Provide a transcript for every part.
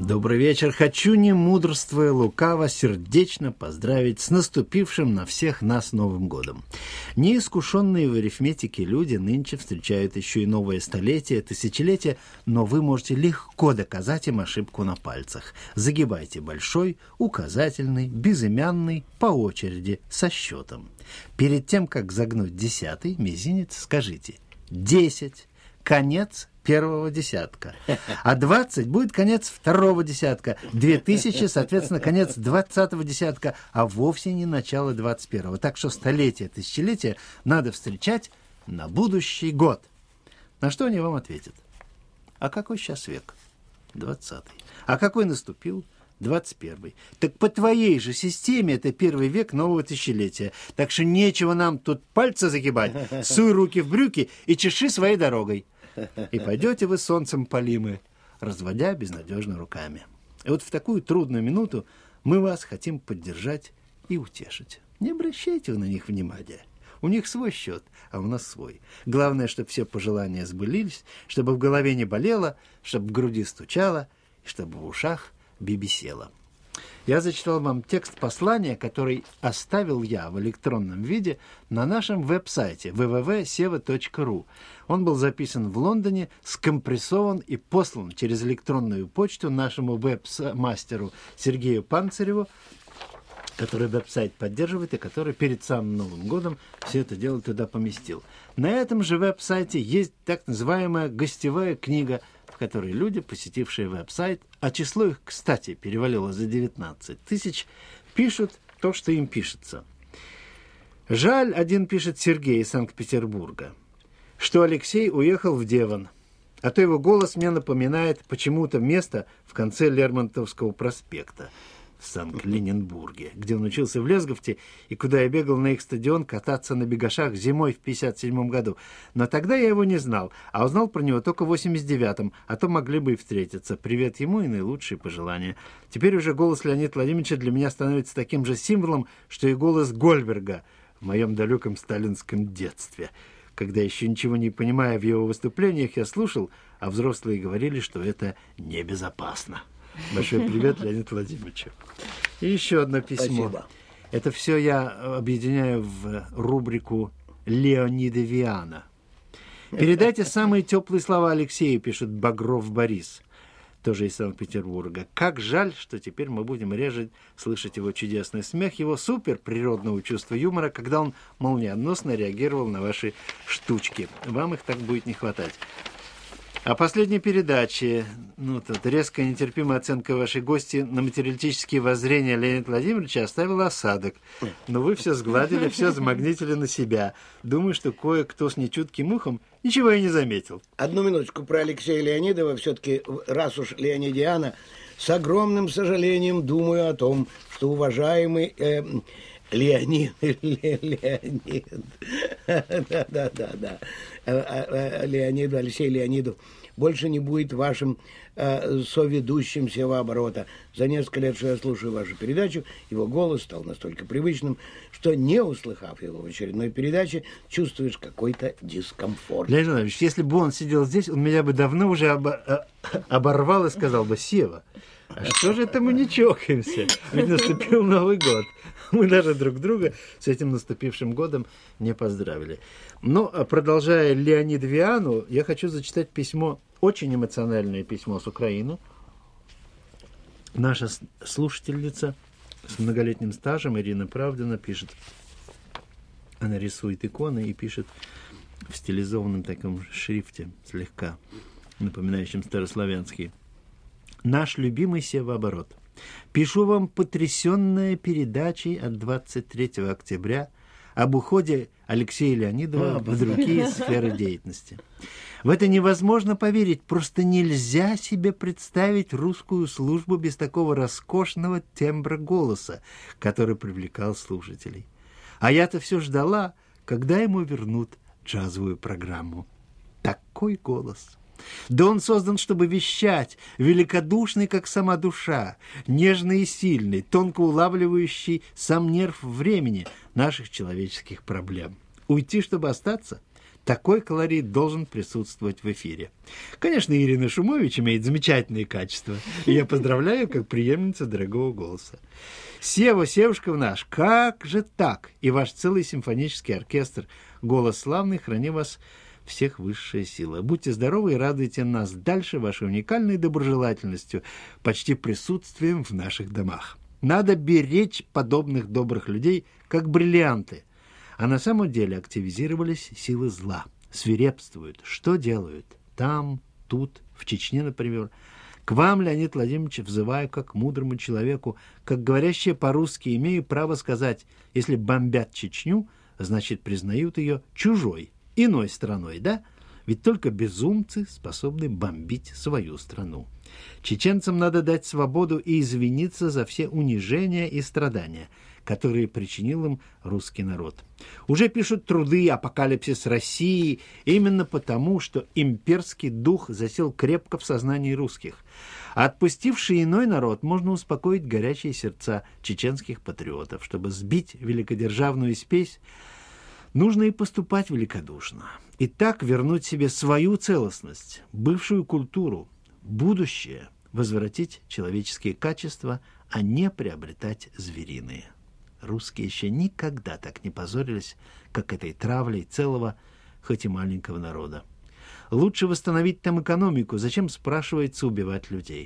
Добрый вечер. Хочу, не мудрствуя лукаво, сердечно поздравить с наступившим на всех нас Новым годом. Неискушенные в арифметике люди нынче встречают еще и новое столетие, тысячелетие, но вы можете легко доказать им ошибку на пальцах. Загибайте большой, указательный, безымянный по очереди со счетом. Перед тем, как загнуть 10-й мизинец, скажите 10, конец первого десятка, а 20 будет конец второго десятка, 2000, соответственно, конец 20-го десятка, а вовсе не начало 21-го. Так что столетие, тысячелетие надо встречать на будущий год. На что они вам ответят? А какой сейчас век? 20-й. А какой наступил? 21-й. Так по твоей же системе это первый век нового тысячелетия. Так что нечего нам тут пальцы загибать, суй руки в брюки и чеши своей дорогой. И пойдете вы солнцем полимы, разводя безнадежно руками. И вот в такую трудную минуту мы вас хотим поддержать и утешить. Не обращайте вы на них внимания. У них свой счет, а у нас свой. Главное, чтобы все пожелания сбылись, чтобы в голове не болело, чтобы в груди стучало, и чтобы в ушах бибисело. Я зачитал вам текст послания, который оставил я в электронном виде на нашем веб-сайте www.seva.ru. Он был записан в Лондоне, скомпрессован и послан через электронную почту нашему веб-мастеру Сергею Панциреву, который веб-сайт поддерживает и который перед самым Новым годом все это дело туда поместил. На этом же веб-сайте есть так называемая гостевая книга, в которой люди, посетившие веб-сайт, а число их, кстати, перевалило за 19 тысяч, пишут то, что им пишется. Жаль, один пишет Сергей из Санкт-Петербурга, что Алексей уехал в Девон, а то его голос мне напоминает почему-то место в конце Лермонтовского проспекта в Санкт-Ленинбурге, где он учился в Лесговте и куда я бегал на их стадион кататься на бегашах зимой в 1957 году. Но тогда я его не знал, а узнал про него только в 1989, а то могли бы и встретиться. Привет ему и наилучшие пожелания. Теперь уже голос Леонида Владимировича для меня становится таким же символом, что и голос Гольберга в моем далеком сталинском детстве. Когда еще ничего не понимая в его выступлениях, я слушал, а взрослые говорили, что это небезопасно. Большой привет Леониду Владимировичу. И еще одно письмо. Спасибо. Это все я объединяю в рубрику Леонидовиана. Передайте самые теплые слова Алексею, пишет Багров Борис, тоже из Санкт-Петербурга. Как жаль, что теперь мы будем реже слышать его чудесный смех, его супер природного чувства юмора, когда он молниеносно реагировал на ваши штучки. Вам их так будет не хватать. А последней передаче, тут резкая нетерпимая оценка вашей гости на материалистические воззрения Леонида Владимировича оставила осадок. Но вы все сгладили, все замагнитили на себя. Думаю, что кое-кто с нечутким ухом ничего и не заметил. Одну минуточку про Алексея Леонидова. Все-таки, раз уж Леонидиана, с огромным сожалением думаю о том, что уважаемый... Леонид. Да. Леонид, Алексей Леонидов больше не будет вашим соведущим Севооборота. За несколько лет, что я слушаю вашу передачу, его голос стал настолько привычным, что, не услыхав его в очередной передаче, чувствуешь какой-то дискомфорт. Леонид Иванович, если бы он сидел здесь, он меня бы давно уже оборвал и сказал бы: Сева, а что же это мы не чокаемся? Ведь наступил Новый год. Мы даже друг друга с этим наступившим годом не поздравили. Но, продолжая Леонидовиану, я хочу зачитать письмо, очень эмоциональное письмо с Украины. Наша слушательница с многолетним стажем, Ирина Правдина, пишет. Она рисует иконы и пишет в стилизованном таком шрифте, слегка напоминающем старославянский. Наш любимый Севооборот. Пишу вам потрясенные передачи от 23 октября об уходе Алексея Леонидова в другие сферы деятельности. В это невозможно поверить, просто нельзя себе представить русскую службу без такого роскошного тембра голоса, который привлекал слушателей. А я-то все ждала, когда ему вернут джазовую программу. Такой голос! Да он создан, чтобы вещать, великодушный, как сама душа, нежный и сильный, тонко улавливающий сам нерв времени наших человеческих проблем. Уйти, чтобы остаться? Такой колорит должен присутствовать в эфире. Конечно, Ирина Шумович имеет замечательные качества, и я поздравляю как преемница дорогого голоса. Сева, Севушков наш, как же так? И ваш целый симфонический оркестр. Голос славный, храни вас всех высшая сила. Будьте здоровы и радуйте нас дальше вашей уникальной доброжелательностью, почти присутствием в наших домах. Надо беречь подобных добрых людей, как бриллианты. А на самом деле активизировались силы зла, свирепствуют. Что делают? Там, тут, в Чечне, например. К вам, Леонид Владимирович, взываю как к мудрому человеку, как говорящие по-русски, имею право сказать, если бомбят Чечню, значит, признают ее чужой, иной страной, да? Ведь только безумцы способны бомбить свою страну. Чеченцам надо дать свободу и извиниться за все унижения и страдания, которые причинил им русский народ. Уже пишут труды «Апокалипсис России» именно потому, что имперский дух засел крепко в сознании русских. А отпустивший иной народ можно успокоить горячие сердца чеченских патриотов. Чтобы сбить великодержавную спесь, нужно и поступать великодушно. И так вернуть себе свою целостность, бывшую культуру, будущее, возвратить человеческие качества, а не приобретать звериные. Русские еще никогда так не позорились, как этой травлей целого, хоть и маленького народа. Лучше восстановить там экономику, зачем, спрашивается, убивать людей?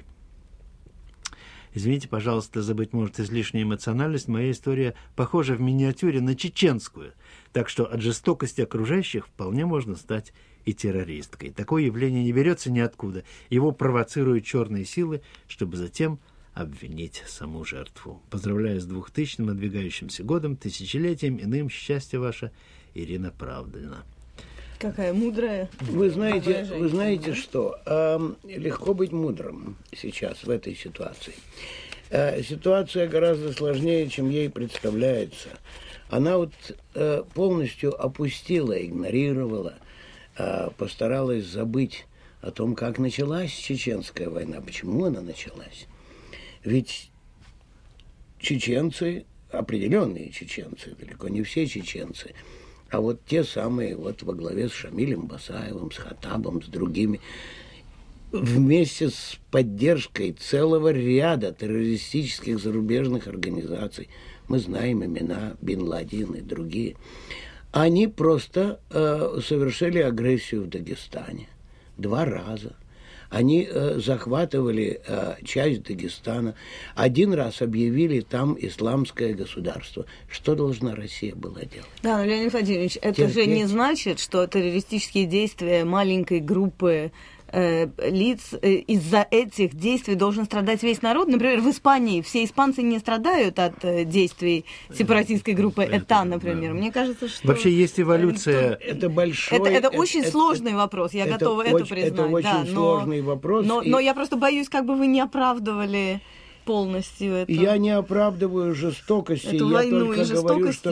Извините, пожалуйста, за, быть может, излишнюю эмоциональность. Моя история похожа в миниатюре на чеченскую, так что от жестокости окружающих вполне можно стать и террористкой. Такое явление не берется ниоткуда. Его провоцируют черные силы, чтобы затем обвинить саму жертву. Поздравляю с 2000-м надвигающимся годом, тысячелетием иным. Счастье ваше, Ирина Правдина. Какая мудрая. Вы знаете что? Легко быть мудрым сейчас в этой ситуации. Ситуация гораздо сложнее, чем ей представляется. Она вот полностью опустила, игнорировала, постаралась забыть о том, как началась Чеченская война, почему она началась. Ведь чеченцы, определенные чеченцы, далеко не все чеченцы, а вот те самые, вот во главе с Шамилем Басаевым, с Хаттабом, с другими, вместе с поддержкой целого ряда террористических зарубежных организаций, мы знаем имена Бин Ладен и другие, они просто совершили агрессию в Дагестане 2 раза. Они захватывали часть Дагестана. 1 раз объявили там исламское государство. Что должна Россия была делать? Да, но, Леонид Владимирович, это же не значит, что террористические действия маленькой группы лиц, из-за этих действий должен страдать весь народ. Например, в Испании все испанцы не страдают от действий сепаратистской группы ЭТА, например. Мне кажется, что... Вообще есть эволюция... Это большой... Это очень сложный вопрос, я готова это признать. Это очень сложный вопрос. Но я просто боюсь, как бы вы не оправдывали полностью это. Я не оправдываю жестокости, я только говорю, что,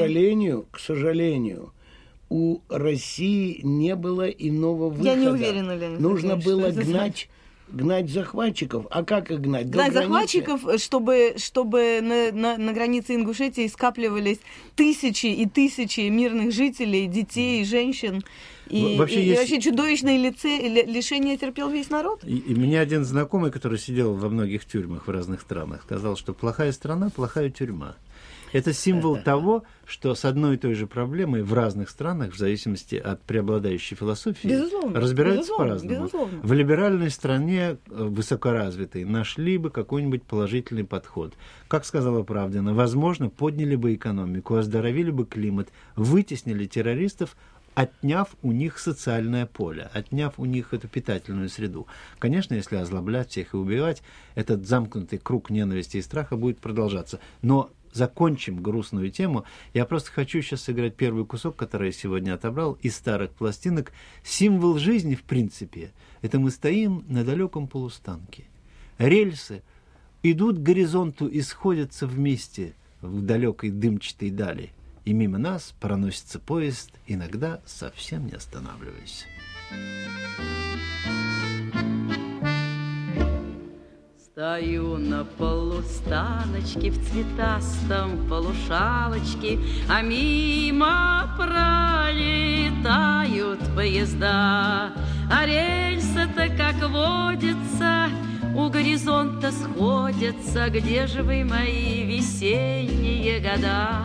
к сожалению, у России не было иного выхода. Я не уверена, Леонид Нужно было гнать захватчиков. А как их гнать? Гнать захватчиков, чтобы на границе Ингушетии скапливались тысячи и тысячи мирных жителей, детей, женщин. И вообще чудовищное лишение терпел весь народ. И мне один знакомый, который сидел во многих тюрьмах в разных странах, сказал, что плохая страна, плохая тюрьма. Это символ того, что с одной и той же проблемой в разных странах, в зависимости от преобладающей философии, разбираются по-разному. В либеральной стране, высокоразвитой, нашли бы какой-нибудь положительный подход. Как сказала Правдина, возможно, подняли бы экономику, оздоровили бы климат, вытеснили террористов, отняв у них социальное поле, отняв у них эту питательную среду. Конечно, если озлоблять всех и убивать, этот замкнутый круг ненависти и страха будет продолжаться. Но закончим грустную тему. Я просто хочу сейчас сыграть первый кусок, который я сегодня отобрал из старых пластинок. Символ жизни, в принципе, это мы стоим на далеком полустанке. Рельсы идут к горизонту и сходятся вместе в далекой дымчатой дали. И мимо нас проносится поезд, иногда совсем не останавливаясь. Стою на полустаночке в цветастом полушалочке, а мимо пролетают поезда. А рельсы-то, как водится, у горизонта сходятся. Где же вы, мои весенние года?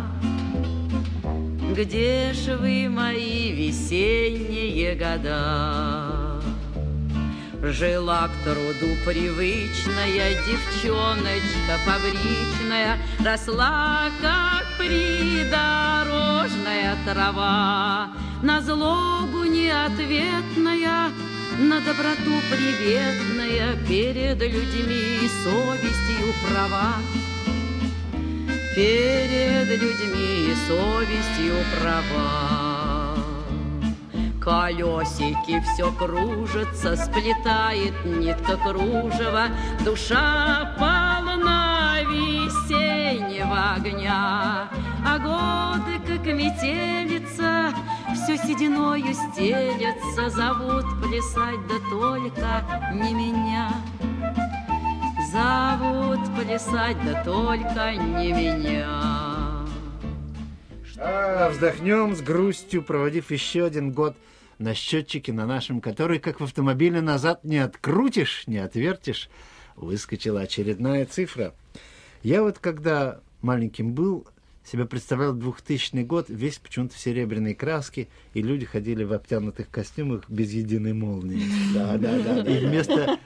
Где же вы, мои весенние года? Жила к труду привычная девчоночка фабричная, росла, как придорожная трава, на злобу неответная, на доброту приветная, перед людьми совестью права. Перед людьми совестью права. Колесики все кружатся, сплетает нитка кружева, душа полна весеннего огня. А годы, как метелица, все сединою стелется, зовут плясать, да только не меня. Зовут плясать, да только не меня. Вздохнем с грустью, проводив еще один год на счетчике на нашем, который, как в автомобиле, назад не открутишь, не отвертишь. Выскочила очередная цифра. Я вот, когда маленьким был, себя представлял 2000 год, весь почему-то в серебряной краске, и люди ходили в обтянутых костюмах без единой молнии. Да. И вместо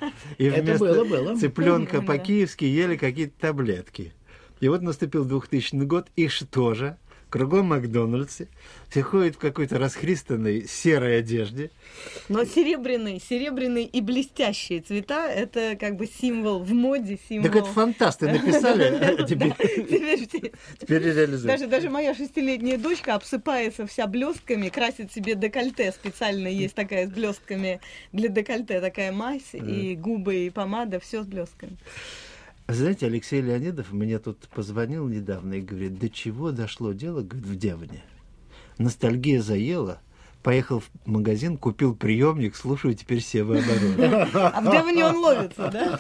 цыпленка по-киевски ели какие-то таблетки. И вот наступил 2000 год, и что же? Кругом Макдональдсе, все ходят в какой-то расхристанной серой одежде. Но серебряные и блестящие цвета – это как бы символ в моде, символ. Так это фантасты написали, теперь реализуют. Даже моя 6-летняя дочка обсыпается вся блестками, красит себе декольте специально, есть такая с блестками для декольте, такая мазь, и губы, и помада, все с блестками. Знаете, Алексей Леонидов мне тут позвонил недавно и говорит, до чего дошло дело, говорит, в Девне. Ностальгия заела, поехал в магазин, купил приемник, слушаю теперь Сева-оборот. А в Девне он ловится, да?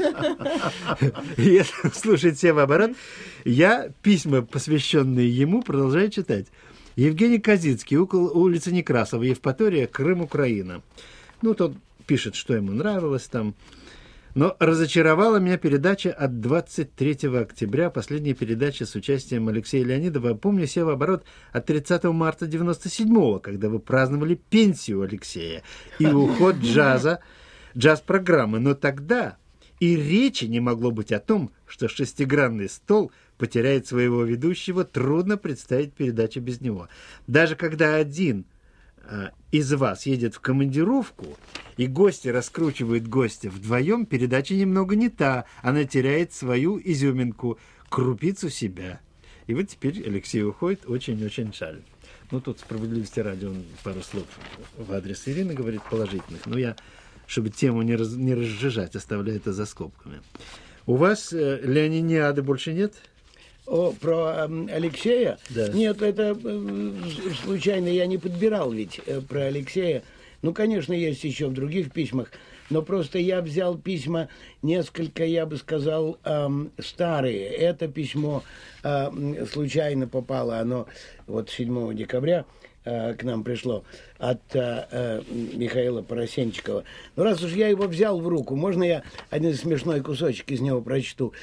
Если слушать Сева-оборот, я письма, посвященные ему, продолжаю читать. Евгений Козицкий, улица Некрасова, Евпатория, Крым, Украина. Ну, тот пишет, что ему нравилось там. Но разочаровала меня передача от 23 октября, последняя передача с участием Алексея Леонидова. Помню Сева-оборот от 30 марта 97-го, когда вы праздновали пенсию Алексея и уход джаз-программы. Но тогда и речи не могло быть о том, что шестигранный стол потеряет своего ведущего, трудно представить передачу без него. Даже когда один из вас едет в командировку, и гости раскручивают гостя вдвоем, передача немного не та. Она теряет свою изюминку, крупицу себя. И вот теперь Алексей уходит, очень-очень жаль. Ну, тут справедливости ради он пару слов в адрес Ирины говорит положительных. Но я, чтобы тему не разжижать, оставляю это за скобками. У вас Леониниады больше нет? Про Алексея? Да. Нет, это случайно я не подбирал ведь про Алексея. Ну, конечно, есть еще в других письмах, но просто я взял письма несколько, я бы сказал, старые. Это письмо случайно попало, оно вот 7 декабря к нам пришло от Михаила Поросенчикова. Ну, раз уж я его взял в руку, можно я один смешной кусочек из него прочту?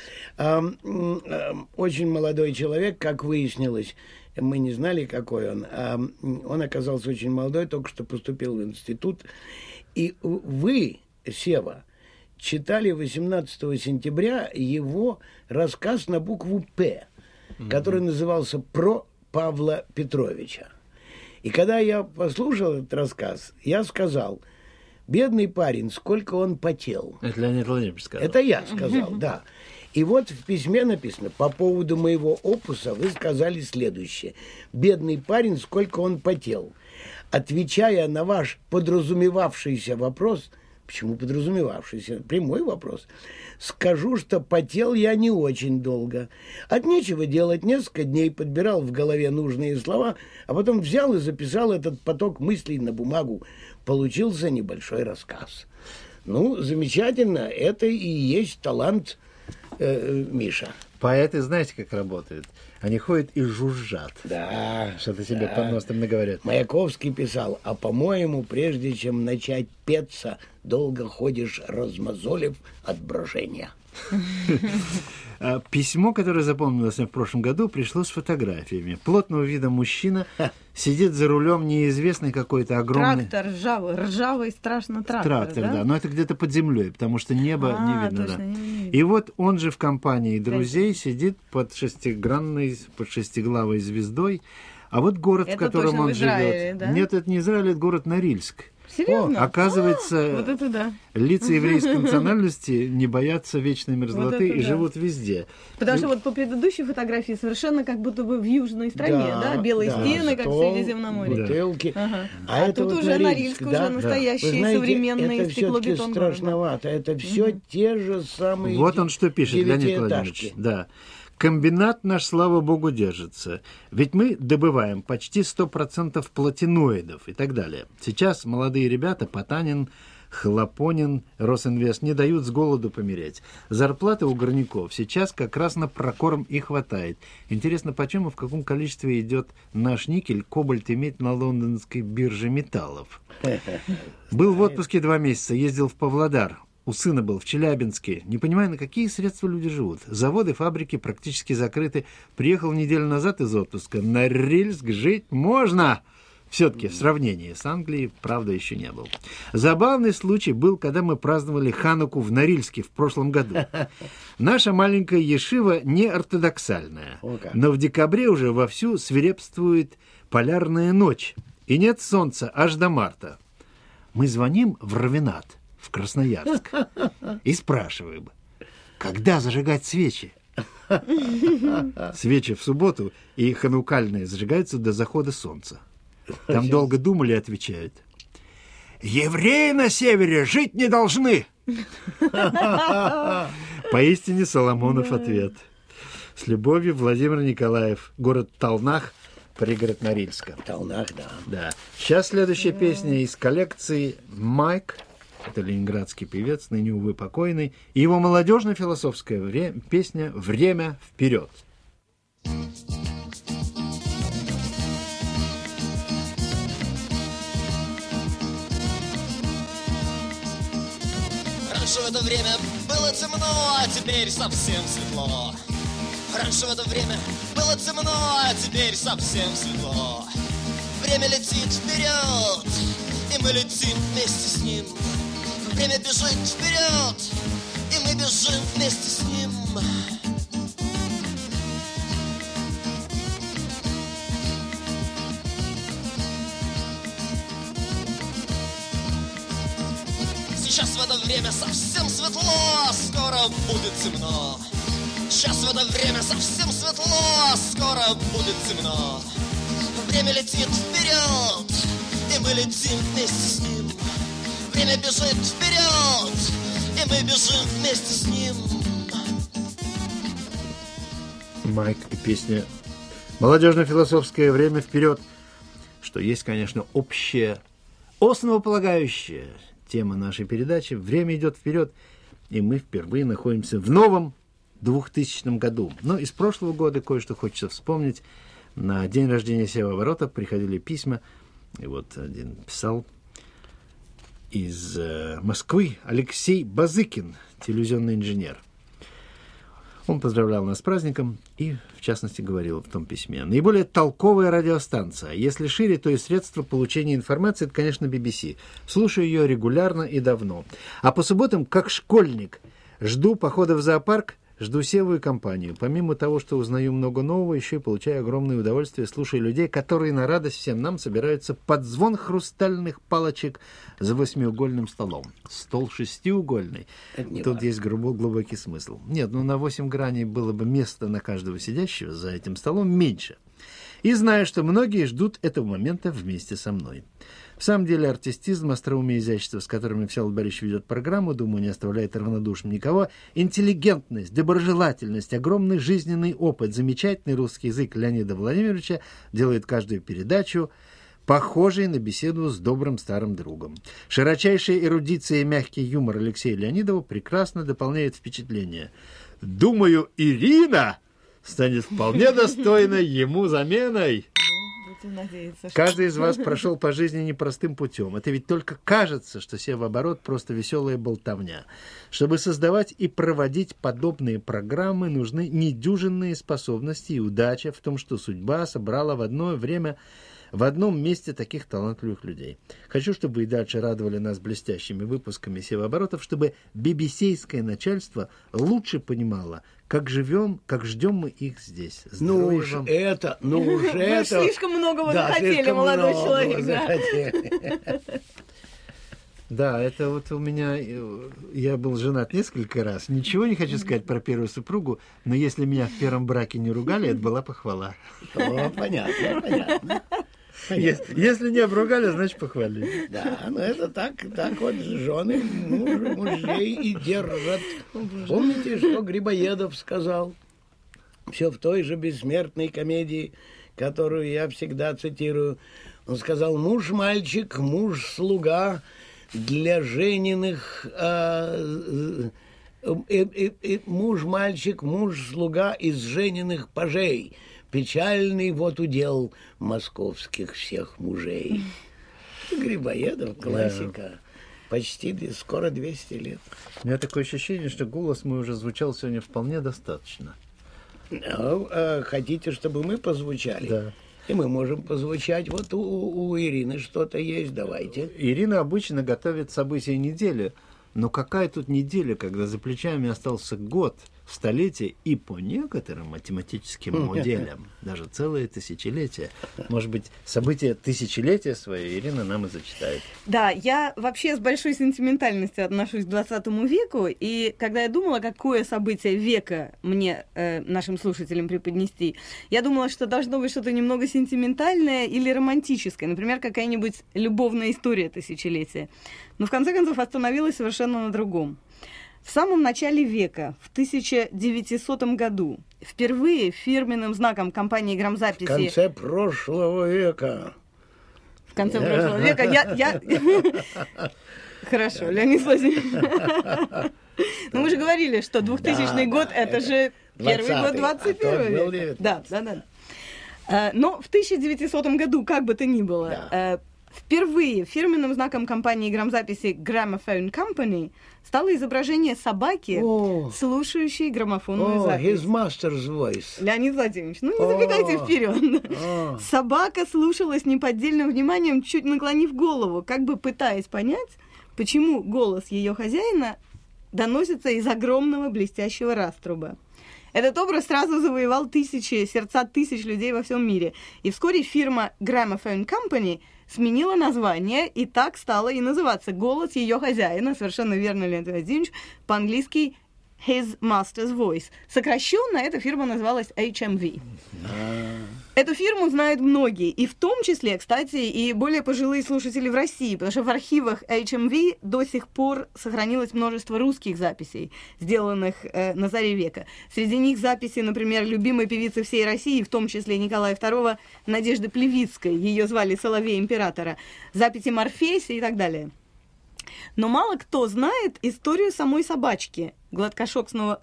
Очень молодой человек, как выяснилось, мы не знали, какой он. Он оказался очень молодой, только что поступил в институт. И вы, Сева, читали 18 сентября его рассказ на букву «П», который назывался «Про Павла Петровича». И когда я послушал этот рассказ, я сказал, бедный парень, сколько он потел. Это Леонид Владимирович сказал. Это я сказал, да. И вот в письме написано, по поводу моего опуса вы сказали следующее. Бедный парень, сколько он потел. Отвечая на ваш подразумевавшийся вопрос, почему подразумевавшийся, прямой вопрос, скажу, что потел я не очень долго. От нечего делать, несколько дней подбирал в голове нужные слова, а потом взял и записал этот поток мыслей на бумагу. Получился небольшой рассказ. Ну, замечательно, это и есть талант Миша. Поэты, знаете, как работают? Они ходят и жужжат. Да. Что-то себе под носом наговорят. Маяковский писал: а по-моему, прежде чем начать петься, долго ходишь, размазолив от брожения. Письмо, которое запомнилось мне в прошлом году, пришло с фотографиями. Плотного вида мужчина сидит за рулем неизвестный какой-то огромный... Трактор ржавый, страшно трактор, да? Но это где-то под землей, потому что небо не видно. Точно, да. не видно. И вот он же в компании друзей сидит под шестиглавой звездой. А вот город, это в котором точно он в Израиле, живет. да? Нет, это не Израиль, это город Норильск. Серьезно? Оказывается, вот это да. лица еврейской национальности не боятся вечной мерзлоты Вот это и да. живут везде. Потому что вот по предыдущей фотографии совершенно как будто бы в южной стране, да? Белые стены, как в Средиземноморье. Бутылки. Ага. А тут вот уже Норильск, уже настоящий Вы знаете, современный это все-таки стеклобетон. страшновато. Это все те же самые Вот он что пишет, Леонид Владимирович. Да. Комбинат наш, слава богу, держится. Ведь мы добываем почти 100% платиноидов и так далее. Сейчас молодые ребята, Потанин, Хлопонин, Росинвест, не дают с голоду помереть. Зарплаты у горняков сейчас как раз на прокорм и хватает. Интересно, почем и в каком количестве идет наш никель, кобальт иметь на лондонской бирже металлов. Был в отпуске 2 месяца, ездил в Павлодар. У сына был в Челябинске. Не понимаю, на какие средства люди живут. Заводы, фабрики практически закрыты. Приехал неделю назад из отпуска. На Норильск жить можно. Все-таки в сравнении с Англией, правда, еще не был. Забавный случай был, когда мы праздновали Хануку в Норильске в прошлом году. Наша маленькая ешива не ортодоксальная. Но в декабре уже вовсю свирепствует полярная ночь. И нет солнца аж до марта. Мы звоним в Равенат, в Красноярск, и спрашиваем, когда зажигать свечи? Свечи в субботу и ханукальные зажигаются до захода солнца. Там долго думали, отвечают: евреи на севере жить не должны. Поистине Соломонов ответ. С любовью, Владимир Николаев, город Талнах, пригород Норильска. Талнах, да. Сейчас следующая песня из коллекции «Майк». Это ленинградский певец, ныне, увы, покойный. И его молодежно-философская песня «Время вперед». Раньше в это время было темно, а теперь совсем светло. Раньше в это время было темно, а теперь совсем светло. Время летит вперед, и мы летим вместе с ним. Время бежит вперед, и мы бежим вместе с ним. Сейчас в это время совсем светло, а скоро будет темно. Сейчас в это время совсем светло, а скоро будет темно. Время летит вперед, и мы летим вместе с ним. Время бежит вперед, и мы бежим вместе с ним. Майк и песня «Молодежно-философское время вперед», что есть, конечно, общее, основополагающее тема нашей передачи. Время идет вперед, и мы впервые находимся в новом 2000 году. Но из прошлого года кое-что хочется вспомнить. На день рождения Севооборота приходили письма, и вот один писал из Москвы Алексей Базыкин, телевизионный инженер. Он поздравлял нас с праздником и, в частности, говорил в том письме: наиболее толковая радиостанция. Если шире, то и средства получения информации, это, конечно, BBC. Слушаю ее регулярно и давно. А по субботам, как школьник, жду похода в зоопарк, жду Севу и компанию. Помимо того, что узнаю много нового, еще и получаю огромное удовольствие, слушая людей, которые на радость всем нам собираются под звон хрустальных палочек за 8-угольным столом. Стол 6-угольный. Тут есть глубокий смысл. Нет, на 8 граней было бы места на каждого сидящего за этим столом меньше. И знаю, что многие ждут этого момента вместе со мной. В самом деле артистизм, остроумие и изящество, с которыми Всеволод Борисович ведет программу, думаю, не оставляет равнодушным никого. Интеллигентность, доброжелательность, огромный жизненный опыт, замечательный русский язык Леонида Владимировича делает каждую передачу похожей на беседу с добрым старым другом. Широчайшая эрудиция и мягкий юмор Алексея Леонидова прекрасно дополняет впечатление. Думаю, Ирина станет вполне достойной ему заменой. Надеяться, Каждый из вас прошел по жизни непростым путем. Это ведь только кажется, что севооборот просто веселая болтовня. Чтобы создавать и проводить подобные программы, нужны недюжинные способности и удача в том, что судьба собрала в одно время в одном месте таких талантливых людей. Хочу, чтобы и дальше радовали нас блестящими выпусками севооборотов, чтобы BBC-ское начальство лучше понимало, как живем, как ждем мы их здесь. Ну уж вам. Вы слишком многого захотели, молодой человек. Да, это вот у меня, я был женат несколько раз. Ничего не хочу сказать про первую супругу, но если меня в первом браке не ругали, это была похвала. Понятно. Если не обругали, значит похвалили. Да, ну это так вот жены мужей и держат. Помните, что Грибоедов сказал? Все в той же бессмертной комедии, которую я всегда цитирую. Он сказал: муж-мальчик, муж-слуга для жениных... муж-мальчик, муж-слуга из жененных пажей. Печальный вот удел московских всех мужей. Грибоедов, классика. Да. Почти скоро 200 лет. У меня такое ощущение, что голос мой уже звучал сегодня вполне достаточно. Ну, хотите, чтобы мы позвучали? Да. И мы можем позвучать. Вот у Ирины что-то есть, давайте. Ирина обычно готовит события недели. Но какая тут неделя, когда за плечами остался год, столетие и по некоторым математическим моделям даже целое тысячелетие. Может быть, события тысячелетия свои Ирина нам и зачитает. Да, я вообще с большой сентиментальностью отношусь к 20 веку, и когда я думала, какое событие века мне, нашим слушателям, преподнести, я думала, что должно быть что-то немного сентиментальное или романтическое, например, какая-нибудь любовная история тысячелетия. Но в конце концов остановилась совершенно на другом. В самом начале века, в 1900 году, впервые фирменным знаком компании грамзаписи... В конце прошлого века. В конце прошлого века я... Хорошо, Леонид Владимирович. Ну, мы же говорили, что 2000 год – это же первый год 21 века. Да. Но в 1900 году, как бы то ни было... Впервые фирменным знаком компании грамзаписи Gramophone Company стало изображение собаки, слушающей граммофонную запись. His master's voice. Леонид Владимирович, ну не забегайте вперед. Собака слушала с неподдельным вниманием, чуть наклонив голову, как бы пытаясь понять, почему голос ее хозяина доносится из огромного блестящего раструба. Этот образ сразу завоевал сердца тысяч людей во всем мире. И вскоре фирма Gramophone Company сменила название, и так стало и называться голос ее хозяина, совершенно верно, Леонид Владимирович, по-английски His Master's Voice. Сокращенно эта фирма называлась HMV. Эту фирму знают многие, и в том числе, кстати, и более пожилые слушатели в России, потому что в архивах HMV до сих пор сохранилось множество русских записей, сделанных на заре века. Среди них записи, например, любимой певицы всей России, в том числе Николая II, Надежды Плевицкой, ее звали Соловей Императора, записи Морфея и так далее. Но мало кто знает историю самой собачки, гладкошерстного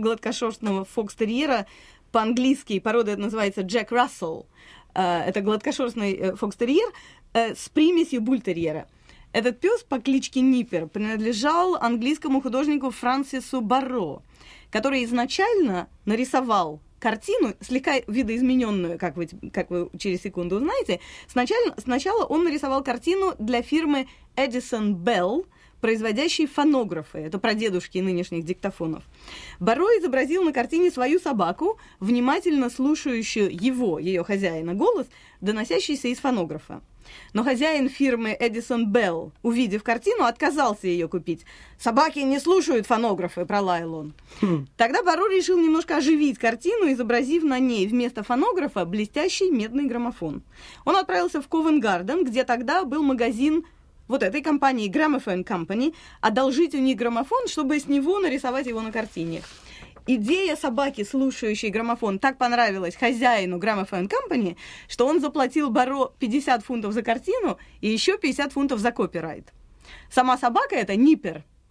фокстерьера, по-английски порода это называется Джек Рассел. Это гладкошерстный фокстерьер с примесью бультерьера. Этот пес по кличке Ниппер принадлежал английскому художнику Франсису Барро, который изначально нарисовал картину, слегка видоизмененную, как вы через секунду узнаете. Сначала он нарисовал картину для фирмы Edison Bell, производящей фонографы. Это прадедушки нынешних диктофонов. Барро изобразил на картине свою собаку, внимательно слушающую ее хозяина, голос, доносящийся из фонографа. Но хозяин фирмы Edison Bell, увидев картину, отказался ее купить. «Собаки не слушают фонографы», — пролаял он. Тогда Барро решил немножко оживить картину, изобразив на ней вместо фонографа блестящий медный граммофон. Он отправился в Ковент-Гарден, где тогда был магазин вот этой компании Gramophone Company, одолжить у них граммофон, чтобы с него нарисовать его на картине. Идея собаки, слушающей граммофон, так понравилась хозяину Gramophone Company, что он заплатил Барро 50 фунтов за картину и еще 50 фунтов за копирайт. Сама собака, это Ниппер,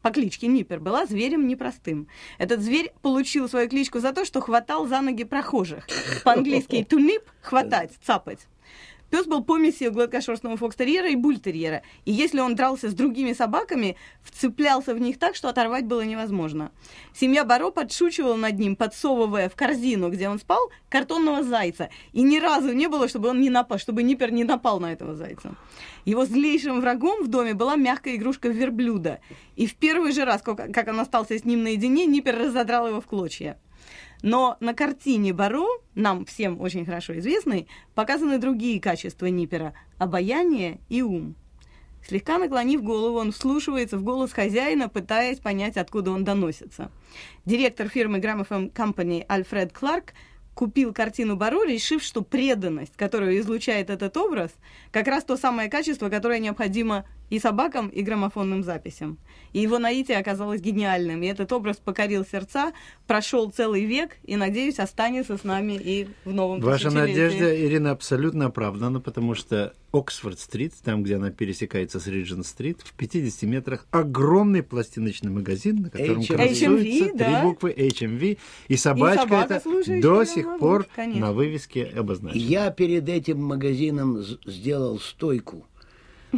по кличке Ниппер была зверем непростым. Этот зверь получил свою кличку за то, что хватал за ноги прохожих. По-английски to nip – хватать, цапать. Пес был помесью гладкошерстного фокстерьера и бультерьера, и если он дрался с другими собаками, вцеплялся в них так, что оторвать было невозможно. Семья Баро подшучивала над ним, подсовывая в корзину, где он спал, картонного зайца, и ни разу не было, чтобы он не напал, чтобы Ниппер не напал на этого зайца. Его злейшим врагом в доме была мягкая игрушка верблюда, и в первый же раз, как он остался с ним наедине, Ниппер разодрал его в клочья. Но на картине Баро, нам всем очень хорошо известной, показаны другие качества Ниппера – обаяние и ум. Слегка наклонив голову, он вслушивается в голос хозяина, пытаясь понять, откуда он доносится. Директор фирмы Gramophone Company Альфред Кларк купил картину Баро, решив, что преданность, которую излучает этот образ, как раз то самое качество, которое необходимо и собакам, и граммофонным записям. И его наитие оказалось гениальным, и этот образ покорил сердца, прошел целый век, и, надеюсь, останется с нами и в новом Ваша тысячелетии. надежда, Ирина, абсолютно оправдана, потому что Оксфорд-стрит, там, где она пересекается с Риджент-стрит, в 50 метрах огромный пластиночный магазин, на котором красуются три буквы HMV, и собачка эта до сих пор на вывеске обозначена. Я перед этим магазином сделал стойку в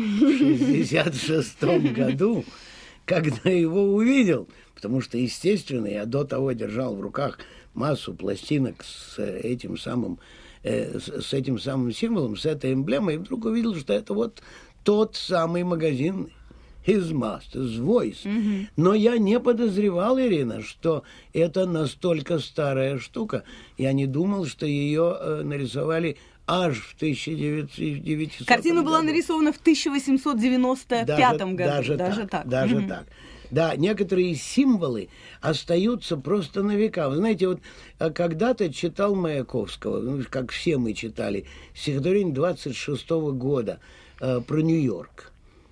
1966 году, когда его увидел, потому что, естественно, я до того держал в руках массу пластинок с этим самым символом, с этой эмблемой, и вдруг увидел, что это вот тот самый магазин His Master's Voice. Но я не подозревал, Ирина, что это настолько старая штука. Я не думал, что ее нарисовали аж в 1900 Картина была году. нарисована в 1895 году. Даже так. Да, некоторые символы остаются просто на века. Вы знаете, вот когда-то читал Маяковского, как все мы читали, стихотворение 26 года про Нью-Йорк.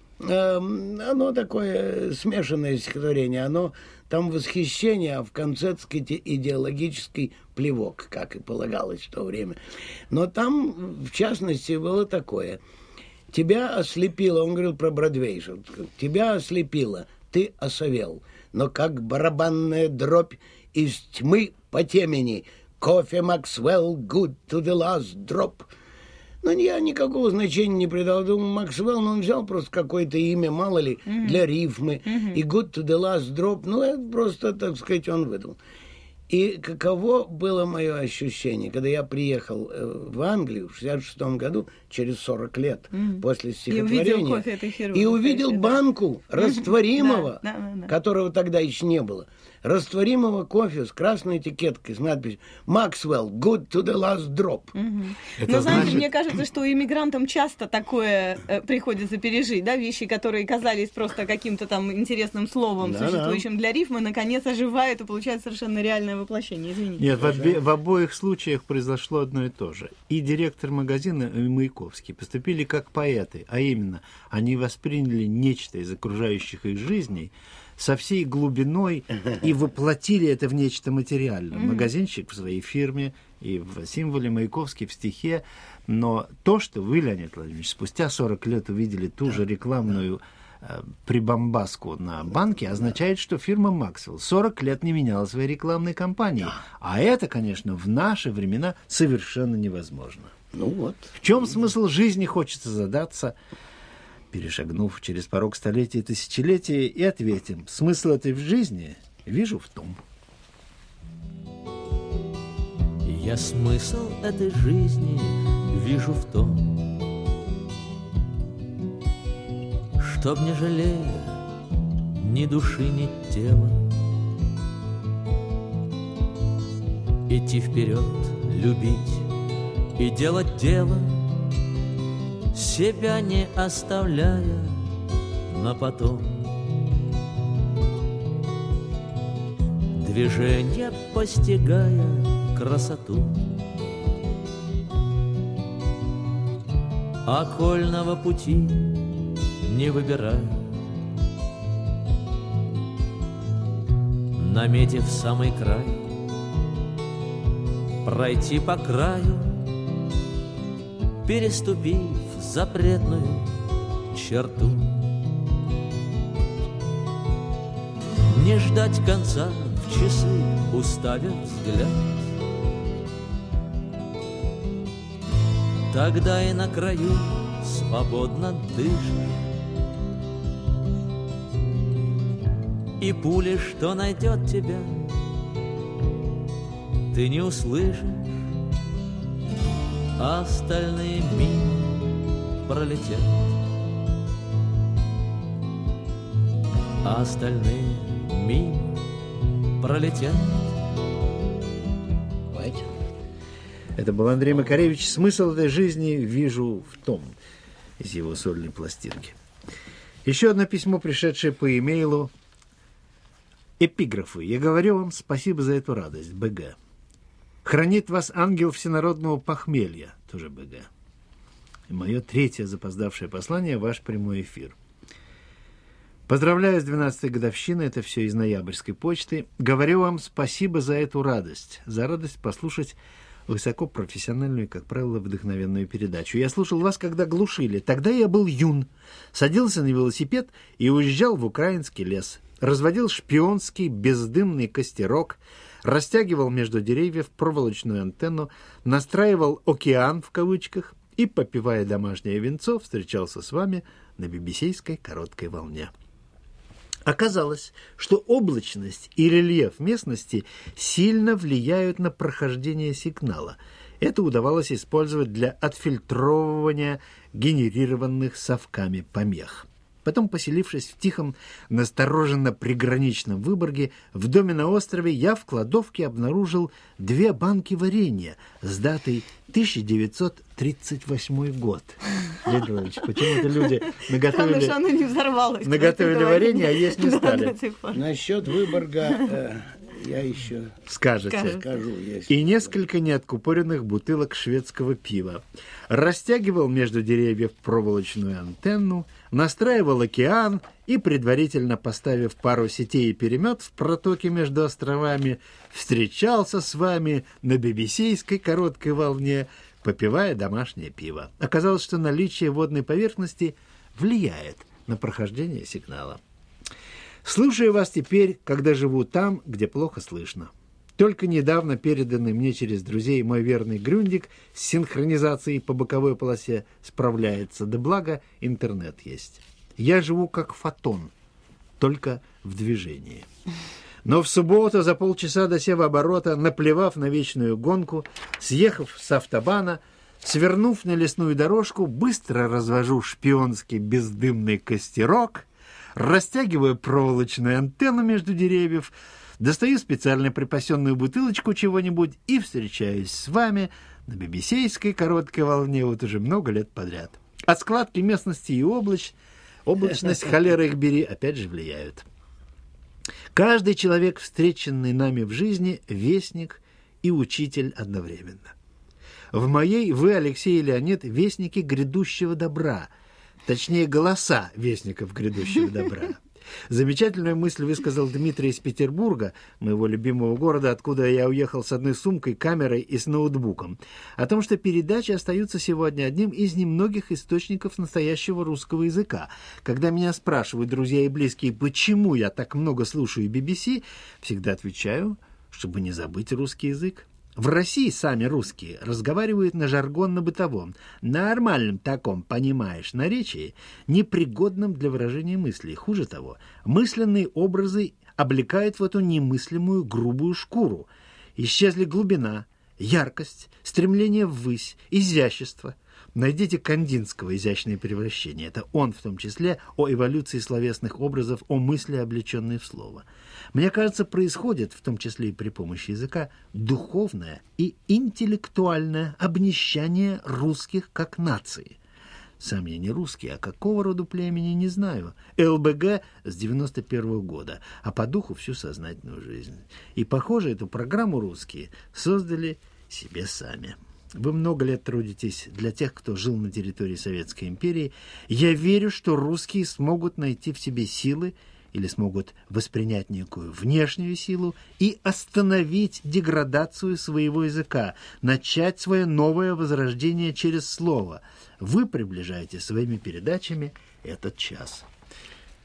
Оно такое смешанное стихотворение, оно там восхищение, а в конце, так сказать, идеологический плевок, как и полагалось в то время. Но там, в частности, было такое. Тебя ослепило, он говорил про Бродвей, что тебя ослепило, ты осовел, но как барабанная дробь из тьмы по темени, кофе Максвелл, good to the last drop. Но я никакого значения не придал. Думаю, Максвелл, но он взял просто какое-то имя, мало ли, для рифмы. И good to the last drop, ну, это просто, так сказать, он выдал. И каково было мое ощущение, когда я приехал в Англию в 1966 году, через 40 лет после стихотворения, и увидел банку растворимого, которого тогда еще не было, растворимого кофе с красной этикеткой с надписью «Maxwell, good to the last drop». Но, знаете, мне кажется, что иммигрантам часто такое приходится пережить, да, вещи, которые казались просто каким-то там интересным словом, существующим для рифмы, наконец оживают и получают совершенно реальное воплощение. Извините. Нет, в обоих случаях произошло одно и то же. И директор магазина, и Маяковский поступили как поэты, а именно, они восприняли нечто из окружающих их жизней со всей глубиной и воплотили это в нечто материальное. Магазинчик в своей фирме и в символе, Маяковский в стихе. Но то, что вы, Леонид Владимирович, спустя 40 лет увидели ту же рекламную прибамбаску на банке, означает, что фирма Maxwell 40 лет не меняла своей рекламной кампании. А это, конечно, в наши времена совершенно невозможно. Ну вот. В чем смысл жизни, хочется задаться, перешагнув через порог столетия и тысячелетия, и ответим: смысл этой жизни вижу в том. Я смысл этой жизни вижу в том, чтоб не жалея ни души, ни тела, идти вперед, любить и делать дело, себя не оставляя на потом. Движение постигая красоту, окольного пути не выбирая, наметив самый край, пройти по краю, переступив запретную черту. не ждать конца, в часы уставив взгляд. Тогда и на краю свободно дышишь, и пули, что найдет тебя, ты не услышишь, а остальные мимо пролетят, а остальные мимо пролетят. Это был Андрей Макаревич. Смысл этой жизни вижу в том, из его сольной пластинки. Еще одно письмо, пришедшее по имейлу. Эпиграфы. Я говорю вам спасибо за эту радость. БГ. Хранит вас ангел всенародного похмелья. Тоже БГ. И мое третье запоздавшее послание, ваш прямой эфир. Поздравляю с 12-й годовщиной, это все из ноябрьской почты. Говорю вам спасибо за эту радость. За радость послушать высокопрофессиональную и, как правило, вдохновенную передачу. Я слушал вас, когда глушили. Тогда я был юн. Садился на велосипед и уезжал в украинский лес. Разводил шпионский бездымный костерок, растягивал между деревьев проволочную антенну, настраивал «океан» в кавычках и, попивая домашнее винцо, встречался с вами на бибисейской короткой волне. Оказалось, что облачность и рельеф местности сильно влияют на прохождение сигнала. Это удавалось использовать для отфильтровывания генерированных совками помех. Потом, поселившись в тихом, настороженно-приграничном Выборге, в доме на острове я в кладовке обнаружил 2 банки варенья с датой 1938 год. Леонид, почему-то люди наготовили варенье, а есть не стали. Насчет Выборга я еще скажу. И несколько неоткупоренных бутылок шведского пива. Растягивал между деревьев проволочную антенну, настраивал океан и, предварительно поставив пару сетей и перемет в протоке между островами, встречался с вами на бибисейской короткой волне, попивая домашнее пиво. Оказалось, что наличие водной поверхности влияет на прохождение сигнала. Слушаю вас теперь, когда живу там, где плохо слышно. Только недавно переданный мне через друзей мой верный Грюндик с синхронизацией по боковой полосе справляется, да благо интернет есть. Я живу как фотон, только в движении. Но в субботу за полчаса до севооборота, наплевав на вечную гонку, съехав с автобана, свернув на лесную дорожку, быстро развожу шпионский бездымный костерок, растягиваю проволочную антенну между деревьев, достаю специально припасенную бутылочку чего-нибудь и встречаюсь с вами на бибисейской короткой волне вот уже много лет подряд. От складки местности и облачность, холера их бери, опять же влияют. Каждый человек, встреченный нами в жизни, вестник и учитель одновременно. В моей вы, Алексей и Леонид, вестники грядущего добра, точнее, голоса вестников грядущего добра. Замечательную мысль высказал Дмитрий из Петербурга, моего любимого города, откуда я уехал с одной сумкой, камерой и с ноутбуком, о том, что передачи остаются сегодня одним из немногих источников настоящего русского языка. Когда меня спрашивают друзья и близкие, почему я так много слушаю BBC, всегда отвечаю, чтобы не забыть русский язык. В России сами русские разговаривают на жаргонно-бытовом, нормальном таком, понимаешь, наречии, непригодном для выражения мыслей. Хуже того, мысленные образы облекают в эту немыслимую грубую шкуру. Исчезли глубина, яркость, стремление ввысь, изящество. Найдите Кандинского «Изящное превращение». Это он в том числе о эволюции словесных образов, о мысли, облеченной в слово. Мне кажется, происходит, в том числе и при помощи языка, духовное и интеллектуальное обнищание русских как нации. Сам я не русский, а какого рода племени, не знаю. ЛБГ с 91 года, а по духу всю сознательную жизнь. И, похоже, эту программу русские создали себе сами. Вы много лет трудитесь для тех, кто жил на территории Советской империи. Я верю, что русские смогут найти в себе силы или смогут воспринять некую внешнюю силу и остановить деградацию своего языка, начать свое новое возрождение через слово. Вы приближаете своими передачами этот час.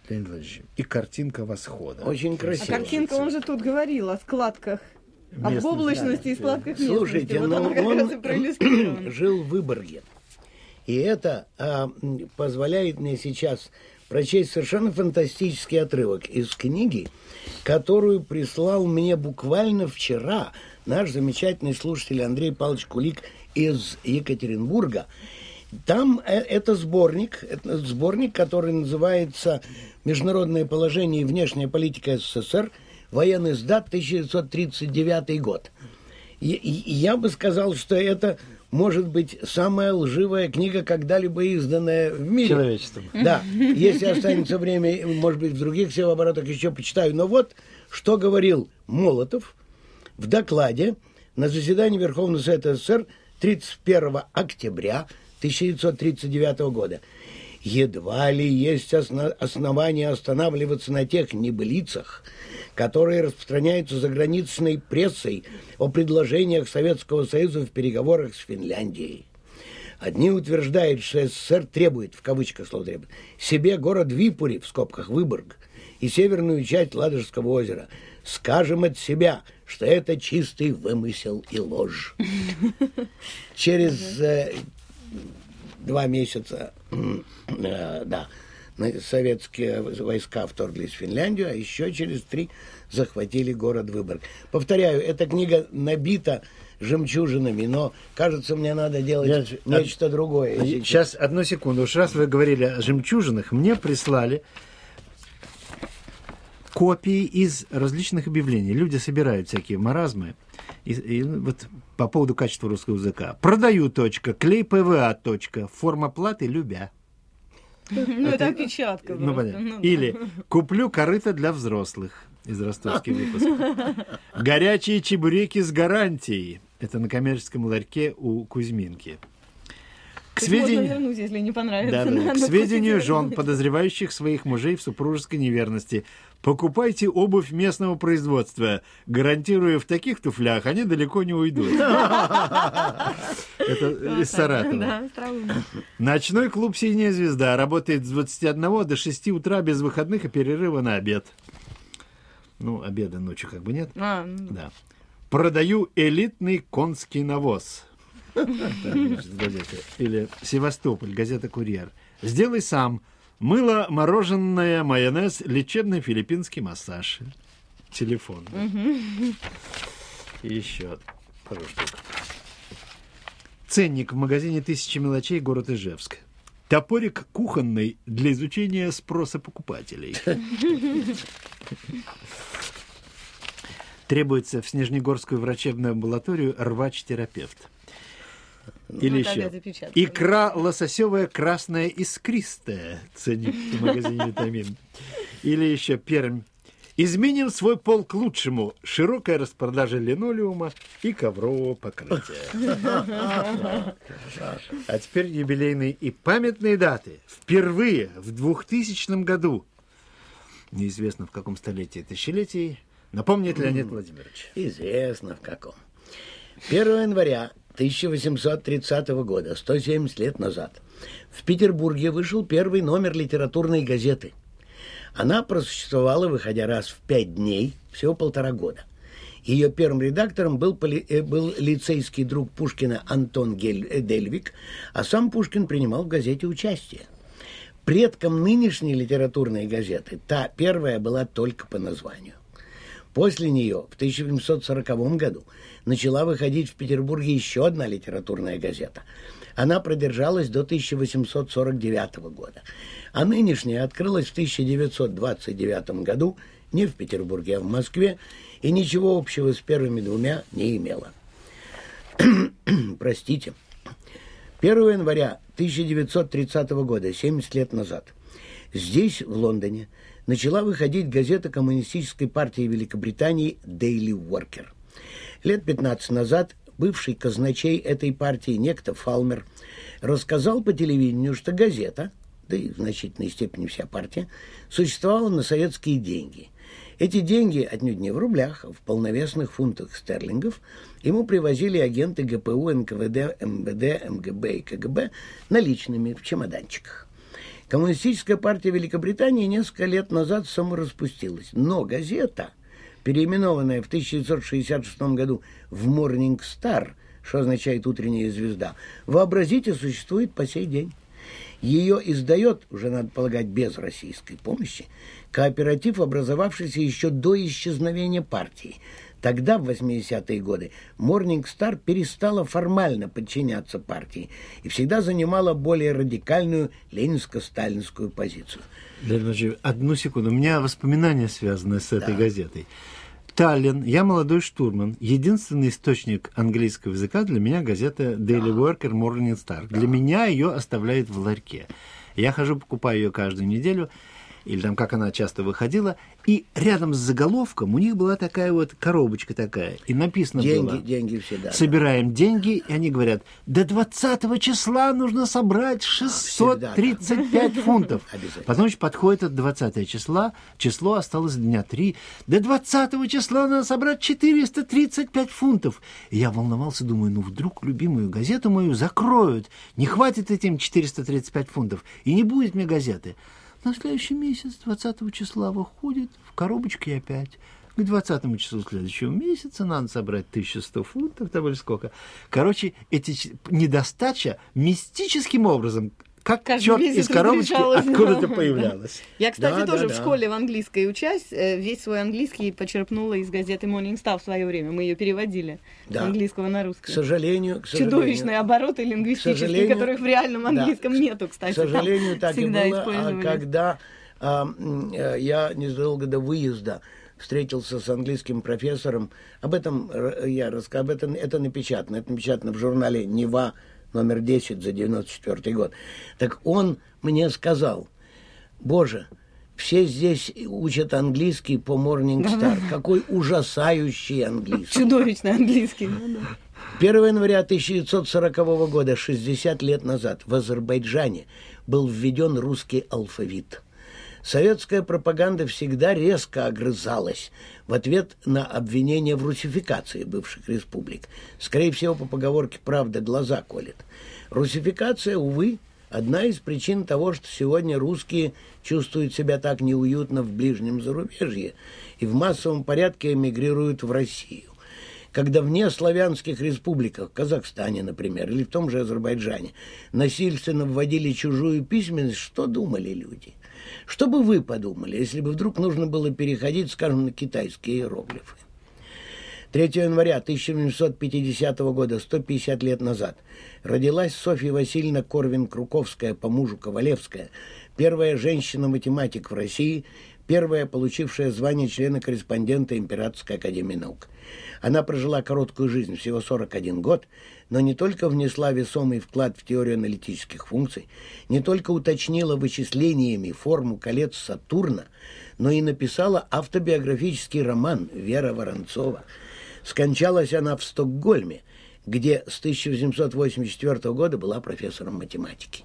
Леонид Владимирович, и картинка восхода. Очень А красиво. картинка, он же тут говорил о складках, об Местности. облачности и складках местности. Слушайте, Вот но оно как раз и он проиллюстрировано. жил в Выборге. И это позволяет мне сейчас прочесть совершенно фантастический отрывок из книги, которую прислал мне буквально вчера наш замечательный слушатель Андрей Павлович Кулик из Екатеринбурга. Там это сборник, который называется «Международное положение и внешняя политика СССР. Военный сдат, 1939 год». И я бы сказал, что это может быть самая лживая книга, когда-либо изданная в мире. Человечеством. Да, если останется время, может быть, в других севооборотах еще почитаю. Но вот что говорил Молотов в докладе на заседании Верховного Совета СССР 31 октября 1939 года. Едва ли есть основания останавливаться на тех небылицах, которые распространяются заграничной прессой о предложениях Советского Союза в переговорах с Финляндией. Одни утверждают, что СССР требует, в кавычках слово требует, себе город Випури, в скобках Выборг, и северную часть Ладожского озера. Скажем от себя, что это чистый вымысел и ложь. Через 2 месяца, советские войска вторглись в Финляндию, а еще через 3 захватили город Выборг. Повторяю, эта книга набита жемчужинами, но, кажется, мне надо делать нечто другое. Сейчас, одну секунду. Уж раз вы говорили о жемчужинах, мне прислали копии из различных объявлений. Люди собирают всякие маразмы. И вот по поводу качества русского языка. Продаю. Клей ПВА. Форма платы любя. Ну, это опечатка. Ну, понятно. Или куплю корыто для взрослых. Из ростовских выпусков. Горячие чебуреки с гарантией. Это на коммерческом ларьке у Кузьминки. К сведению... Можно вернуть, если не понравится. Да. К сведению жен, подозревающих своих мужей в супружеской неверности. Покупайте обувь местного производства. Гарантирую, в таких туфлях они далеко не уйдут. Это из Саратова. Ночной клуб «Синяя звезда» работает с 21 до 6 утра без выходных и перерыва на обед. Ну, обеда ночью как бы нет. Да. Продаю элитный конский навоз. Или Севастополь, газета «Курьер». Сделай сам. Мыло, мороженое, майонез, лечебный филиппинский массаж. Телефон. И еще пару штук. Ценник в магазине «Тысячи мелочей», город Ижевск. Топорик кухонный для изучения спроса покупателей. Требуется в Снежнегорскую врачебную амбулаторию рвач-терапевт. Или еще. Икра лососевая красная искристая. Ценник в магазине «Витамин». Или еще Пермь. Изменим свой пол к лучшему. Широкая распродажа линолеума и коврового покрытия. А теперь юбилейные и памятные даты. Впервые в 2000 году, неизвестно в каком столетии, тысячелетии, напомнит Леонид Владимирович. Известно в каком. 1 января 1830 года, 170 лет назад, в Петербурге вышел первый номер литературной газеты. Она просуществовала, выходя раз в 5 дней, всего 1,5 года. Ее первым редактором был лицейский друг Пушкина Антон Дельвик, а сам Пушкин принимал в газете участие. Предком нынешней литературной газеты та первая была только по названию. После нее в 1840 году начала выходить в Петербурге еще одна литературная газета. Она продержалась до 1849 года. А нынешняя открылась в 1929 году не в Петербурге, а в Москве, и ничего общего с первыми 2 не имела. Простите. 1 января 1930 года, 70 лет назад, здесь, в Лондоне, начала выходить газета Коммунистической партии Великобритании «Daily Worker». Лет 15 назад бывший казначей этой партии, некто Фалмер, рассказал по телевидению, что газета, да и в значительной степени вся партия, существовала на советские деньги. Эти деньги, отнюдь не в рублях, а в полновесных фунтах стерлингов, ему привозили агенты ГПУ, НКВД, МВД, МГБ и КГБ наличными в чемоданчиках. Коммунистическая партия Великобритании несколько лет назад самораспустилась. Но газета, переименованная в 1966 году в Morning Star, что означает «утренняя звезда», вообразите, существует по сей день. Ее издает, уже надо полагать, без российской помощи, кооператив, образовавшийся еще до исчезновения партии. Тогда, в 80-е годы, Morning Star перестала формально подчиняться партии и всегда занимала более радикальную ленинско-сталинскую позицию. Одну секунду. У меня воспоминания связаны с этой газетой. Таллин, я молодой штурман. Единственный источник английского языка для меня газета Daily Worker, Morning Star. Для меня ее оставляют в ларьке. Я хожу, покупаю ее каждую неделю, или там как она часто выходила, и рядом с заголовком у них была такая вот коробочка такая, и написано было... Деньги всегда. Собираем деньги, и они говорят, до 20 числа нужно собрать 635 фунтов. Потом подходит от 20 числа, число осталось дня 3, до 20 числа надо собрать 435 фунтов. И я волновался, думаю, ну вдруг любимую газету мою закроют, не хватит этим 435 фунтов, и не будет мне газеты. На следующий месяц, 20 числа, выходит в коробочке опять. К 20 числу следующего месяца надо собрать 1100 фунтов, там или сколько. Короче, недостача мистическим образом, как черт из коробочки, откуда-то появлялась. Я, кстати, тоже в школе в английской учась, весь свой английский почерпнула из газеты Morning Star в свое время. Мы ее переводили с английского на русский. К сожалению. Чудовищные обороты лингвистические, которых в реальном английском нету, кстати. К сожалению, так и было, когда я незадолго до выезда встретился с английским профессором. Об этом я рассказал, это напечатано в журнале «Нева», номер 10 за 94 год. Так он мне сказал: Боже, все здесь учат английский по Morning Star. Какой ужасающий английский. Чудовищный английский. 1 января 1940 года, 60 лет назад, в Азербайджане был введен русский алфавит. Советская пропаганда всегда резко огрызалась в ответ на обвинения в русификации бывших республик. Скорее всего, по поговорке «правда глаза колет». Русификация, увы, одна из причин того, что сегодня русские чувствуют себя так неуютно в ближнем зарубежье и в массовом порядке эмигрируют в Россию. Когда в неславянских республиках, в Казахстане, например, или в том же Азербайджане, насильственно вводили чужую письменность, что думали люди? Что бы вы подумали, если бы вдруг нужно было переходить, скажем, на китайские иероглифы? 3 января 1750 года, 150 лет назад, родилась Софья Васильевна Корвин-Круковская, по мужу Ковалевская, первая женщина-математик в России, первая получившая звание члена-корреспондента Императорской академии наук. Она прожила короткую жизнь, всего 41 год, но не только внесла весомый вклад в теорию аналитических функций, не только уточнила вычислениями форму колец Сатурна, но и написала автобиографический роман «Вера Воронцова». Скончалась она в Стокгольме, где с 1884 года была профессором математики.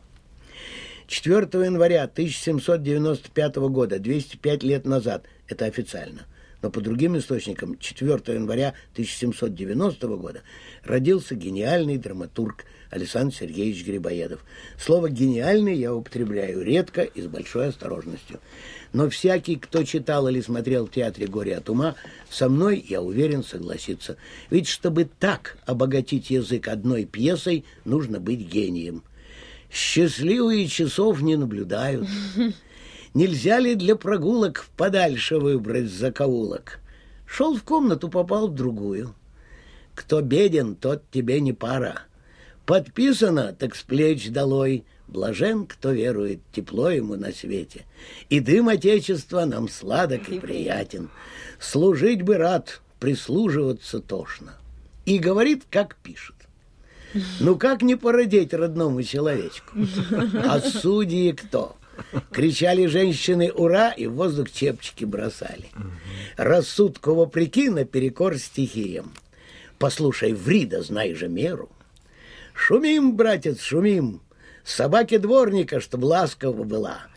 4 января 1795 года, 205 лет назад, это официально, но по другим источникам 4 января 1790 года родился гениальный драматург Александр Сергеевич Грибоедов. Слово «гениальный» я употребляю редко и с большой осторожностью. Но всякий, кто читал или смотрел в театре «Горе от ума», со мной, я уверен, согласится. Ведь чтобы так обогатить язык одной пьесой, нужно быть гением. Счастливые часов не наблюдают. Нельзя ли для прогулок подальше выбрать закоулок? Шел в комнату, попал в другую. Кто беден, тот тебе не пара. Подписано, так с плеч долой. Блажен, кто верует, тепло ему на свете. И дым Отечества нам сладок и приятен. Служить бы рад, прислуживаться тошно. И говорит, как пишет. Ну как не породеть родному человечку? А судьи кто? Кричали женщины «Ура!» и в воздух чепчики бросали. Рассудку вопреки наперекор стихиям. Послушай, ври, да знай же меру. Шумим, братец, шумим. Собаке дворника, чтоб ласково была.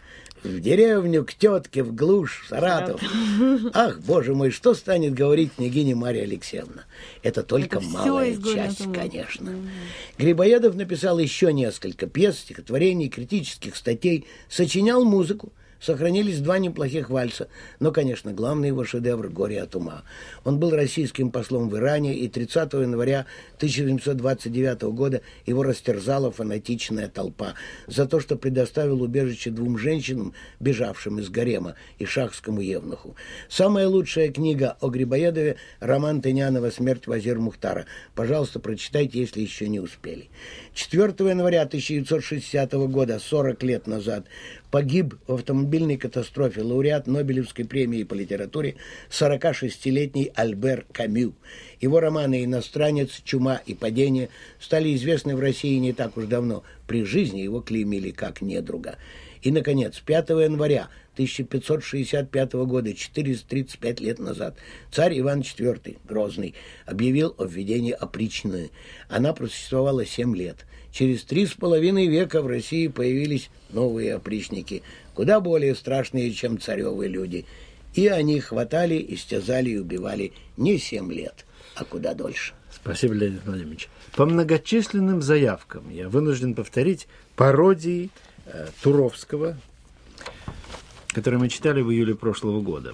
в деревню, к тетке, в глушь, в Саратов. Ах, боже мой, что станет говорить княгиня Марья Алексеевна? Это только малая часть, конечно. Грибоедов написал еще несколько пьес, стихотворений, критических статей, сочинял музыку. Сохранились 2 неплохих вальса, но, конечно, главный его шедевр «Горе от ума». Он был российским послом в Иране, и 30 января 1729 года его растерзала фанатичная толпа за то, что предоставил убежище 2 женщинам, бежавшим из гарема, и шахскому евнуху. Самая лучшая книга о Грибоедове – роман Тынянова «Смерть Вазир Мухтара». Пожалуйста, прочитайте, если еще не успели. 4 января 1960 года, 40 лет назад, погиб в автомобильной катастрофе лауреат Нобелевской премии по литературе 46-летний Альбер Камю. Его романы «Иностранец», «Чума» и «Падение» стали известны в России не так уж давно. При жизни его клеймили как недруга. И, наконец, 5 января 1565 года, 435 лет назад, царь Иван IV, Грозный, объявил о введении опричнины. Она просуществовала 7 лет. Через 3,5 века в России появились новые опричники, куда более страшные, чем царевы люди. И они хватали, истязали и убивали не 7 лет, а куда дольше. Спасибо, Леонид Владимирович. По многочисленным заявкам я вынужден повторить пародии Туровского, которые мы читали в июле прошлого года.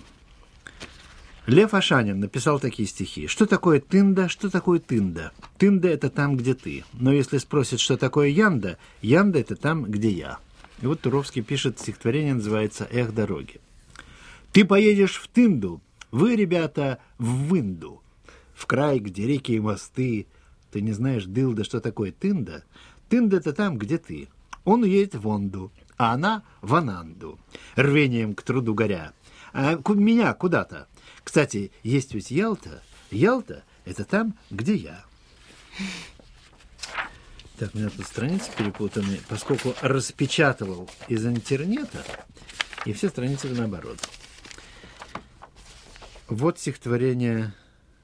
Лев Ашанин написал такие стихи. Что такое тында, что такое тында? Тында – это там, где ты. Но если спросят, что такое янда, янда – это там, где я. И вот Туровский пишет, стихотворение называется «Эх, дороги». Ты поедешь в тынду, вы, ребята, в вынду, в край, где реки и мосты. Ты не знаешь, дылда, что такое тында? Тында – это там, где ты. Он уедет в Онду, а она в Ананду, рвением к труду горя. А меня куда-то. Кстати, есть ведь Ялта. Ялта – это там, где я. Так, у меня тут страницы перепутаны, поскольку распечатывал из интернета, и все страницы наоборот. Вот стихотворение.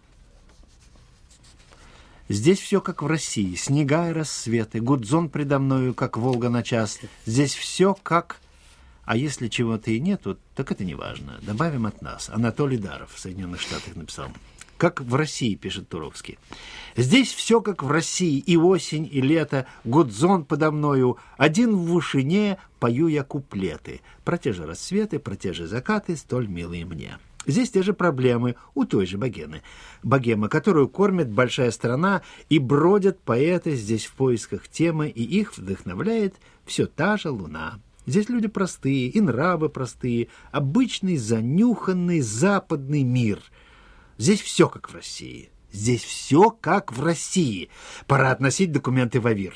Здесь все как в России, снега и рассветы, Гудзон предо мною, как Волга на час. Здесь все как... А если чего-то и нету, так это не важно. Добавим от нас. Анатолий Даров в Соединенных Штатах написал. Как в России, пишет Туровский. Здесь все как в России, и осень, и лето, Гудзон подо мною, один в вышине пою я куплеты. Про те же рассветы, про те же закаты, столь милые мне. Здесь те же проблемы у той же богемы, которую кормит большая страна, и бродят поэты здесь в поисках темы, и их вдохновляет все та же луна. Здесь люди простые, и нравы простые, обычный занюханный западный мир. Здесь все как в России. Здесь все как в России. Пора относить документы в АВИР.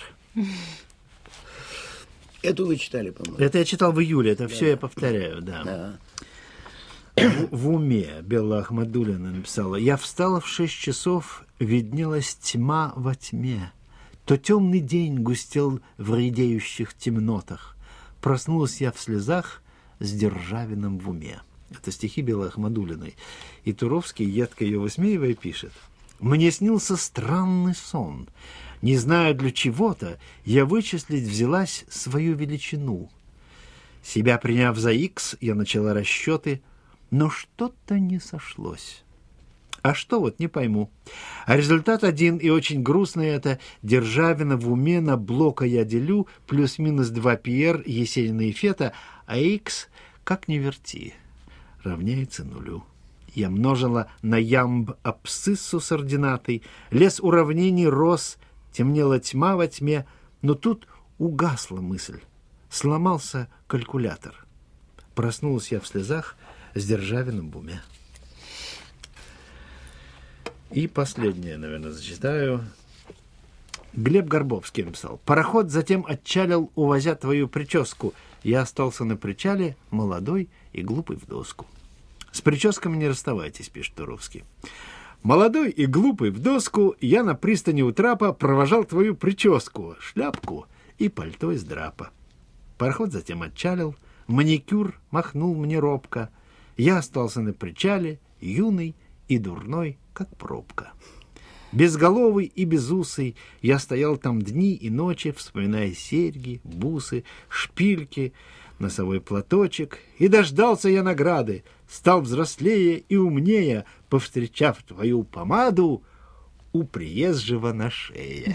Это вы читали, по-моему. Это я читал в июле, это все я повторяю, да. В уме Белла Ахмадуллина написала: «Я встала в 6 часов, виднелась тьма во тьме. То темный день густел в редеющих темнотах. Проснулась я в слезах с Державиным в уме». Это стихи Беллы Ахмадуллиной. И Туровский, едко ее высмеивая, пишет: «Мне снился странный сон. Не знаю для чего-то, я вычислить взялась свою величину. Себя приняв за икс, я начала расчеты, но что-то не сошлось. А что, вот не пойму. А результат один, и очень грустный это: Державина в уме на Блока я делю, плюс-минус 2 Пьер, Есенина и Фета, а икс, как ни верти, равняется нулю. Я множила на ямб абсциссу с ординатой, лес уравнений рос, темнела тьма во тьме, но тут угасла мысль, сломался калькулятор. Проснулась я в слезах с Державиным в уме». И последнее, наверное, зачитаю. Глеб Горбовский написал: «Пароход затем отчалил, увозя твою прическу. Я остался на причале, молодой и глупый в доску». С прическами не расставайтесь, пишет Туровский. «Молодой и глупый в доску, я на пристани у трапа провожал твою прическу, шляпку и пальто из драпа. Пароход затем отчалил, маникюр махнул мне робко. Я остался на причале, юный и дурной, как пробка. Безголовый и безусый я стоял там дни и ночи, вспоминая серьги, бусы, шпильки, носовой платочек, и дождался я награды, стал взрослее и умнее, повстречав твою помаду у приезжего на шее.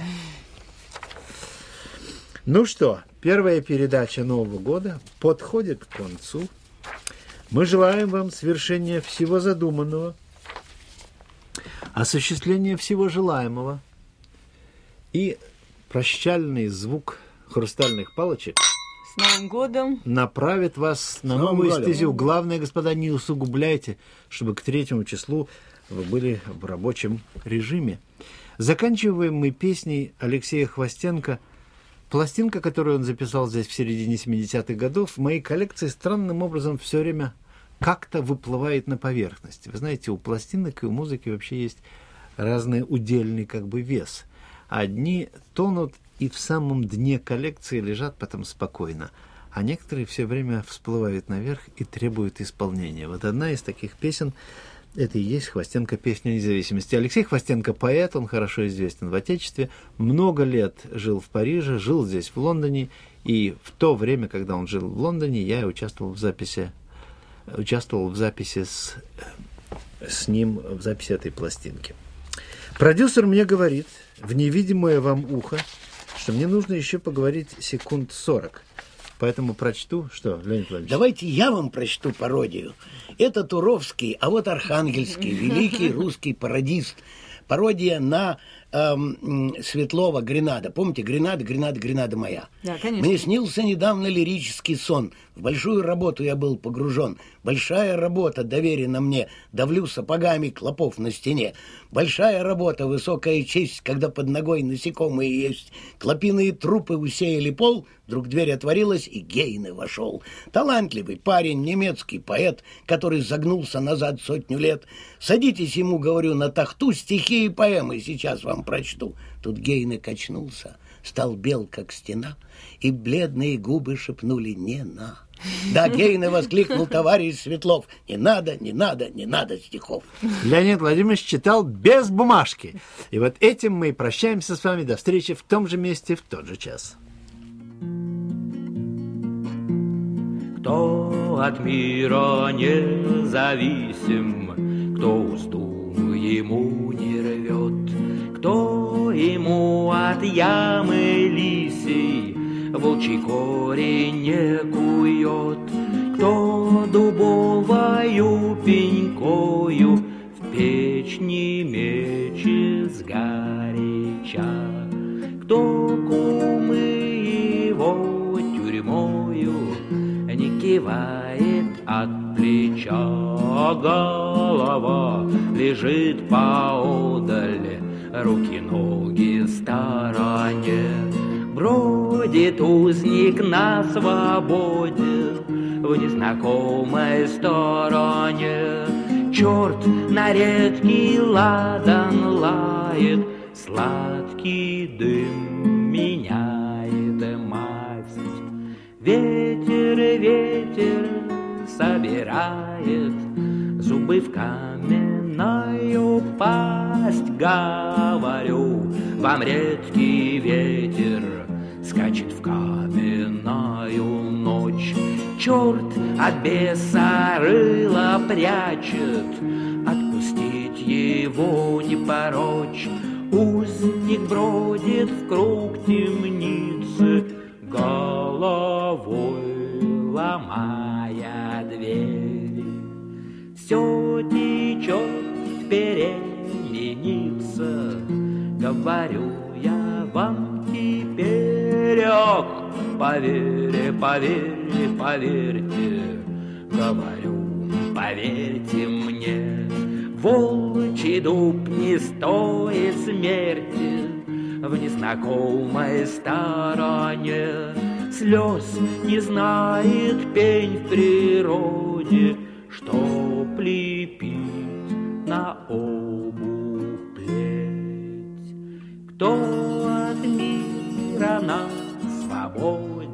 Ну что, первая передача Нового года подходит к концу. Мы желаем вам свершения всего задуманного, осуществления всего желаемого. И прощальный звук хрустальных палочек с Новым годом направит вас на новую стезю. Главное, господа, не усугубляйте, чтобы к 3 числу вы были в рабочем режиме. Заканчиваем мы песней Алексея Хвостенко. Пластинка, которую он записал здесь в середине 70-х годов, в моей коллекции странным образом все время как-то выплывает на поверхность. Вы знаете, у пластинок и у музыки вообще есть разный удельный как бы вес. Одни тонут и в самом дне коллекции лежат потом спокойно, а некоторые все время всплывают наверх и требуют исполнения. Вот одна из таких песен — это и есть Хвостенко «Песня независимости». Алексей Хвостенко — поэт, он хорошо известен в Отечестве, много лет жил в Париже, жил здесь, в Лондоне, и в то время, когда он жил в Лондоне, я участвовал в записи с ним, в записи этой пластинки. Продюсер мне говорит в невидимое вам ухо, что мне нужно еще поговорить секунд 40. Поэтому прочту, что, Леонид Владимирович? Давайте я вам прочту пародию. Это Туровский, а вот Архангельский, великий русский пародист. Пародия на Светлова «Гренада». Помните, Гренада моя? Да, конечно. Мне снился недавно лирический сон. В большую работу я был погружен. Большая работа доверена мне. Давлю сапогами клопов на стене. Большая работа, высокая честь, когда под ногой насекомые есть. Клопиные трупы усеяли пол. Вдруг дверь отворилась, и Гейне вошел. Талантливый парень, немецкий поэт, который загнулся назад 100 лет. Садитесь ему, говорю, на тахту, стихи и поэмы сейчас вам прочту. Тут Гейне качнулся, стал бел, как стена, и бледные губы шепнули «не на». Да, Гейне воскликнул товарищ Светлов: не надо стихов. Леонид Владимирович читал без бумажки. И вот этим мы и прощаемся с вами. До встречи в том же месте, в тот же час. Кто от мира независим, кто узду ему не рвет, кто ему от ямы лисий волчий корень не кует, кто дубовою пенькою в печь не мечет сгоряча, кто кумы его тюрьмою не кивает от плеча, голова лежит поодаль, руки-ноги в стороне. Бродит узник на свободе в незнакомой стороне. Черт на редкий ладан лает, сладкий дым меняет масть. Ветер собирает зубы в каменную пасть. Говорю, вам редкий ветер скачет в каменную ночь. Черт от беса рыло прячет, отпустить его не порочь. Узник бродит в круг темницы, головой ломая дверь. Все течет, переменится, говорю я вам теперь. Ох, поверьте, говорю, поверьте мне. Волчий дуб не стоит смерти в незнакомой стороне. Слез не знает пень в природе, чтоб лепить на обув плеть. Кто от мира на свободе